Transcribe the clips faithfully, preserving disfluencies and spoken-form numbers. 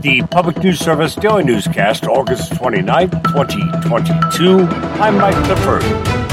The Public News Service Daily Newscast, August twenty-ninth, twenty twenty-two. I'm Mike Clifford.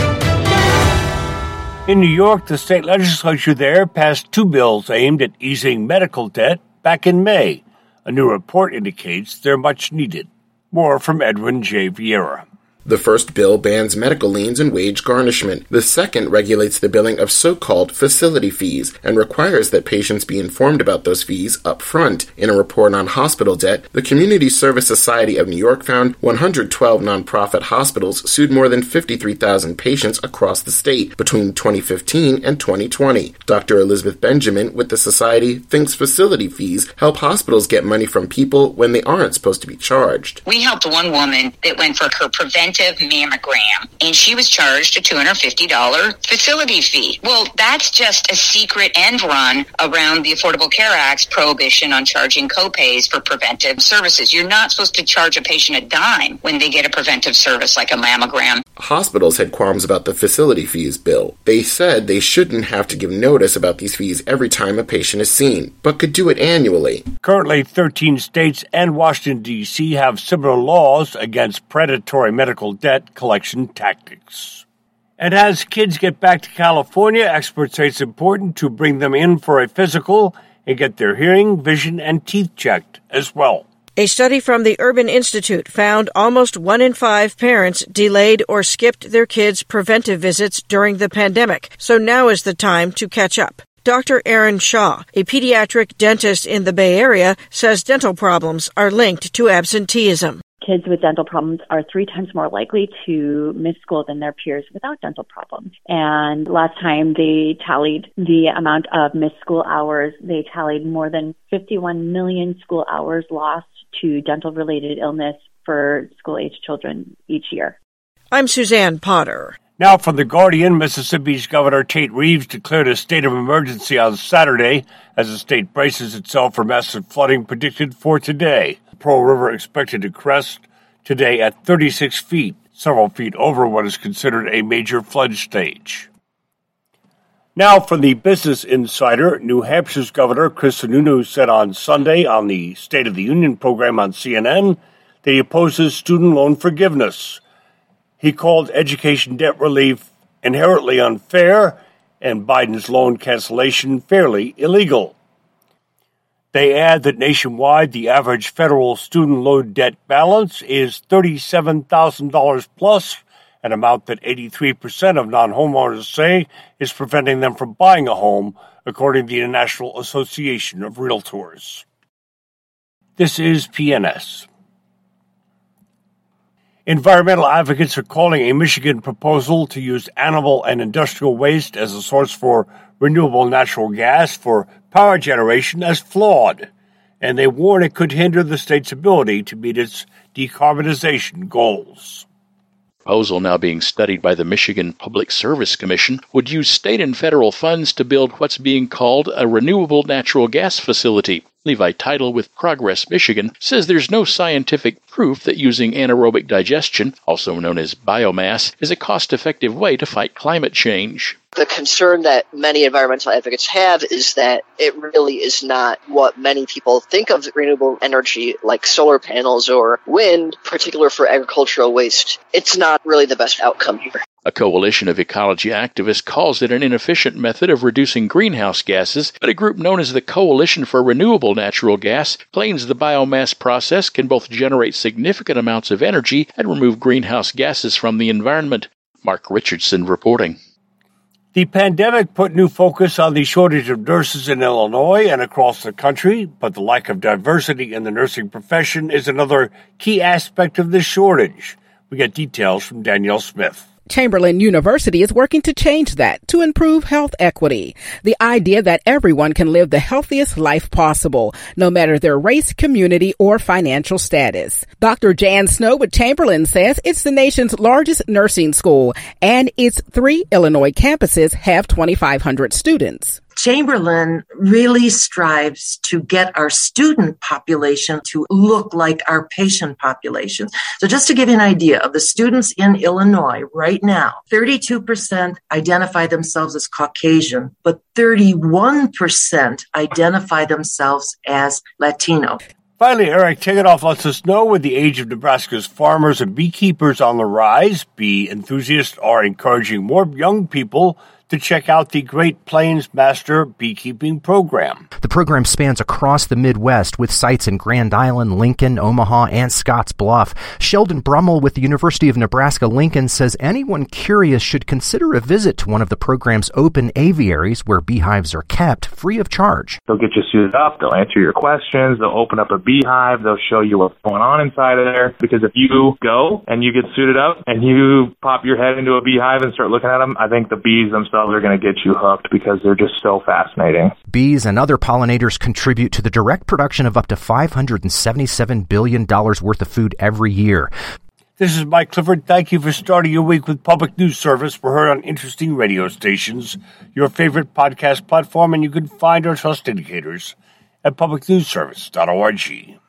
In New York, the state legislature there passed two bills aimed at easing medical debt back in May. A new report indicates they're much needed. More from Edwin J. Vieira. The first bill bans medical liens and wage garnishment. The second regulates the billing of so-called facility fees and requires that patients be informed about those fees up front. In a report on hospital debt, the Community Service Society of New York found one hundred twelve nonprofit hospitals sued more than fifty-three thousand patients across the state between twenty fifteen and twenty twenty. Doctor Elizabeth Benjamin with the society thinks facility fees help hospitals get money from people when they aren't supposed to be charged. We helped one woman that went for her preventive mammogram, and she was charged a two hundred fifty dollars facility fee. Well, that's just a secret end run around the Affordable Care Act's prohibition on charging copays for preventive services. You're not supposed to charge a patient a dime when they get a preventive service like a mammogram. Hospitals had qualms about the facility fees bill. They said they shouldn't have to give notice about these fees every time a patient is seen, but could do it annually. Currently, thirteen states and Washington, D C have similar laws against predatory medical debt collection tactics. And as kids get back to California, experts say it's important to bring them in for a physical and get their hearing, vision, and teeth checked as well. A study from the Urban Institute found almost one in five parents delayed or skipped their kids' preventive visits during the pandemic, so now is the time to catch up. Doctor Aaron Shaw, a pediatric dentist in the Bay Area, says dental problems are linked to absenteeism. Kids with dental problems are three times more likely to miss school than their peers without dental problems. And last time they tallied the amount of missed school hours, they tallied more than fifty-one million school hours lost to dental-related illness for school-age children each year. I'm Suzanne Potter. Now from The Guardian, Mississippi's Governor Tate Reeves declared a state of emergency on Saturday as the state braces itself for massive flooding predicted for today. The Pearl River expected to crest today at thirty-six feet, several feet over what is considered a major flood stage. Now from the Business Insider, New Hampshire's Governor Chris Sununu said on Sunday on the State of the Union program on C N N that he opposes student loan forgiveness. He called education debt relief inherently unfair and Biden's loan cancellation fairly illegal. They add that nationwide, the average federal student loan debt balance is thirty-seven thousand dollars plus, an amount that eighty-three percent of non-homeowners say is preventing them from buying a home, according to the National Association of Realtors. This is P N S. Environmental advocates are calling a Michigan proposal to use animal and industrial waste as a source for renewable natural gas for power generation as flawed, and they warn it could hinder the state's ability to meet its decarbonization goals. The proposal now being studied by the Michigan Public Service Commission would use state and federal funds to build what's being called a renewable natural gas facility. Levi Title with Progress Michigan says there's no scientific proof that using anaerobic digestion, also known as biomass, is a cost-effective way to fight climate change. The concern that many environmental advocates have is that it really is not what many people think of renewable energy, like solar panels or wind, particular for agricultural waste. It's not really the best outcome here. A coalition of ecology activists calls it an inefficient method of reducing greenhouse gases, but a group known as the Coalition for Renewable Natural Gas claims the biomass process can both generate significant amounts of energy and remove greenhouse gases from the environment. Mark Richardson reporting. The pandemic put new focus on the shortage of nurses in Illinois and across the country, but the lack of diversity in the nursing profession is another key aspect of this shortage. We get details from Danielle Smith. Chamberlain University is working to change that to improve health equity. The idea that everyone can live the healthiest life possible, no matter their race, community, or financial status. Doctor Jan Snow with Chamberlain says it's the nation's largest nursing school, and its three Illinois campuses have twenty-five hundred students. Chamberlain really strives to get our student population to look like our patient population. So just to give you an idea of the students in Illinois right now, thirty-two percent identify themselves as Caucasian, but thirty-one percent identify themselves as Latino. Finally, Eric Tegetthoff lets us know with the age of Nebraska's farmers and beekeepers on the rise, bee enthusiasts are encouraging more young people to check out the Great Plains Master Beekeeping Program. The program spans across the Midwest with sites in Grand Island, Lincoln, Omaha, and Scotts Bluff. Sheldon Brummel with the University of Nebraska-Lincoln says anyone curious should consider a visit to one of the program's open aviaries where beehives are kept free of charge. They'll get you suited up, they'll answer your questions, they'll open up a beehive, they'll show you what's going on inside of there. Because if you go and you get suited up and you pop your head into a beehive and start looking at them, I think the bees themselves are going to get you hooked because they're just so fascinating. Bees and other pollinators contribute to the direct production of up to five hundred seventy-seven billion dollars worth of food every year. This is Mike Clifford. Thank you for starting your week with Public News Service. We're heard on interesting radio stations, your favorite podcast platform, and you can find our trust indicators at public news service dot org.